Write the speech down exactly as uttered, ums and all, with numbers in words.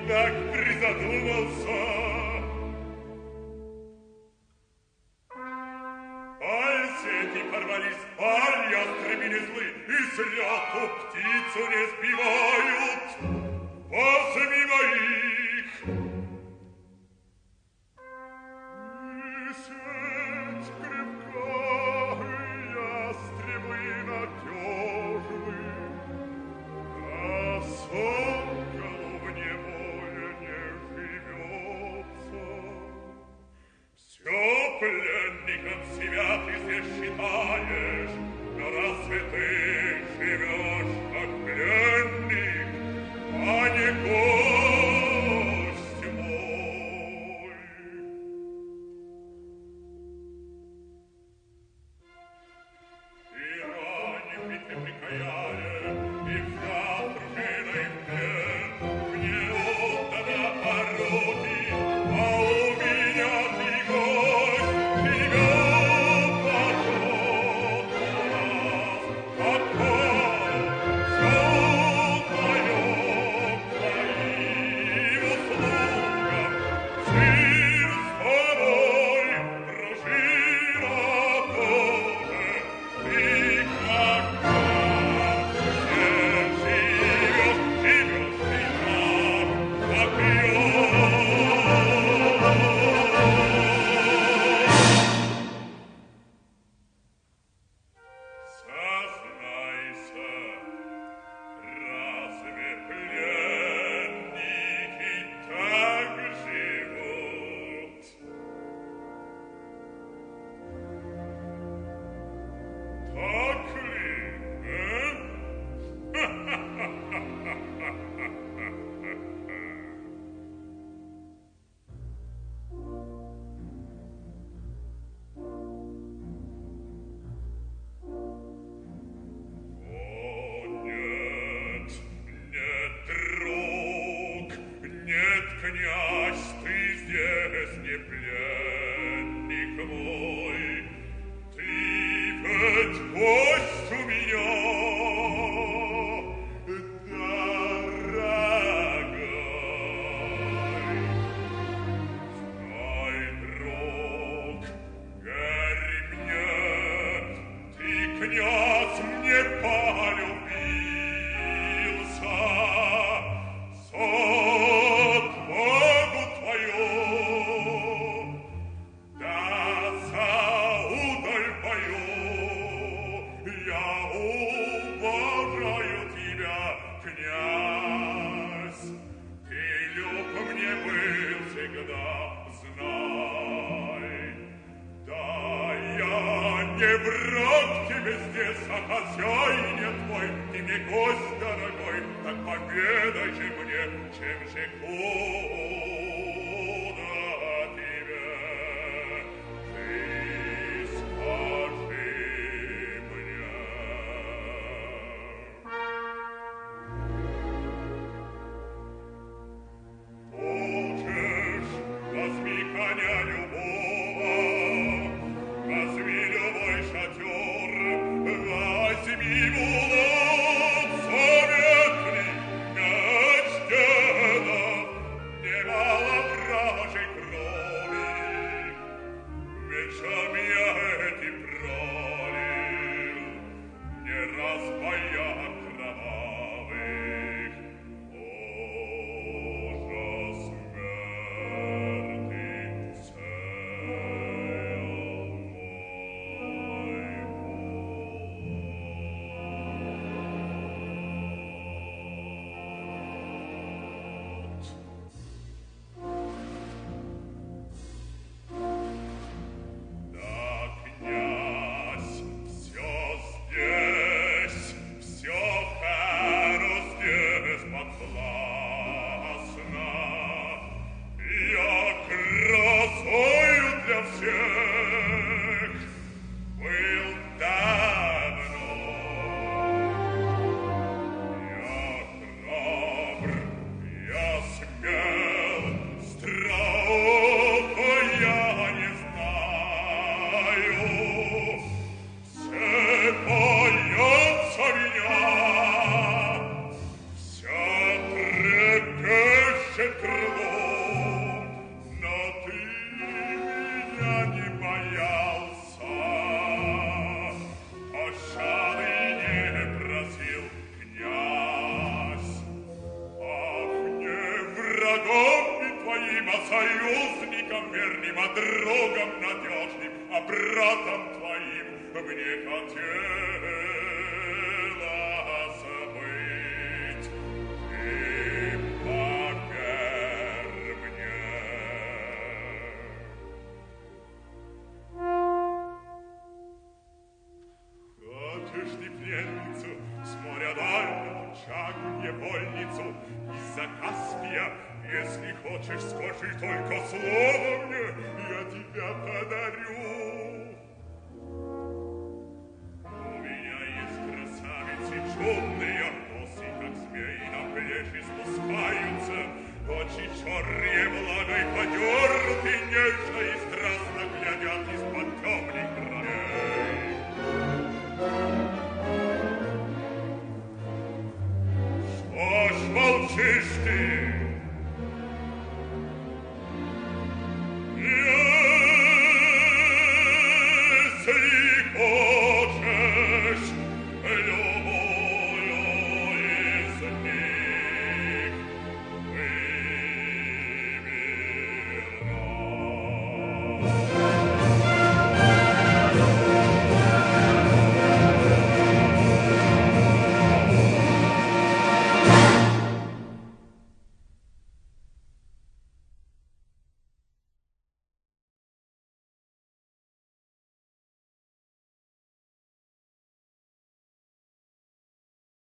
так призадумался. Аль сети порвались, аль ястребы не злы, и с лету птицу не сбивают. Возьми моих. И сеть крепка, и ястребы надежны, а соколу в неволе не живется. Все пленником себя ты здесь считаешь, но разве ты живешь как пленник, а не гость мой? И ранен в битве при Каяре, и взят дружиной в плен, мне отдана пороки, а у меня ты гость, тебя почет нас, какой сон моем твоим услугам, сын с тобой, дружина тоже, ты как так, все живешь, живешь ты так, как я. Сознайся, разве пленники так живут? Так ли, э? О, нет, нет, друг, нет, князь, ты здесь не пленник мой. Ты ведь гость у меня, дорогой. Знай, друг, верь мне, ты, князь, мне полюбился. За отвагу твою, да за удаль твою, я уважаю тебя, князь. Ты люб мне был всегда, знай. Да, я не враг тебе здесь, а хозяине твой, ты мне гость дорогой, так поведай же мне, чем же куда тебе. Ты скажи мне. Хочешь, возьми коня любого, возьми любой шатер, возьми мулот советный, меч дедов, немало вражей крови. Мечами я этим пролил, не раз в боях кровавых. Ужас смерти сеял мой пот. Да, князь, все здесь, все харо здесь подвластно. Я красою для всех был давно. Я храбр, я смел, страха я не знаю. Все боятся меня, все врагом и твоим, а союзником верным, а другом надежным, а братом твоим мне хотелось быть. Ты поверь мне. Хочешь ты пленницу с моря дальнего, чагу невольницу из-за Каспия? Если хочешь, скажи только слово мне, я тебя подарю. У меня есть красавицы чудные, косы, как змеи, на плечи спускаются, очи черные влагой подерты, нежно и страстно глядят из-под темных бровей. Что ж молчишь ты?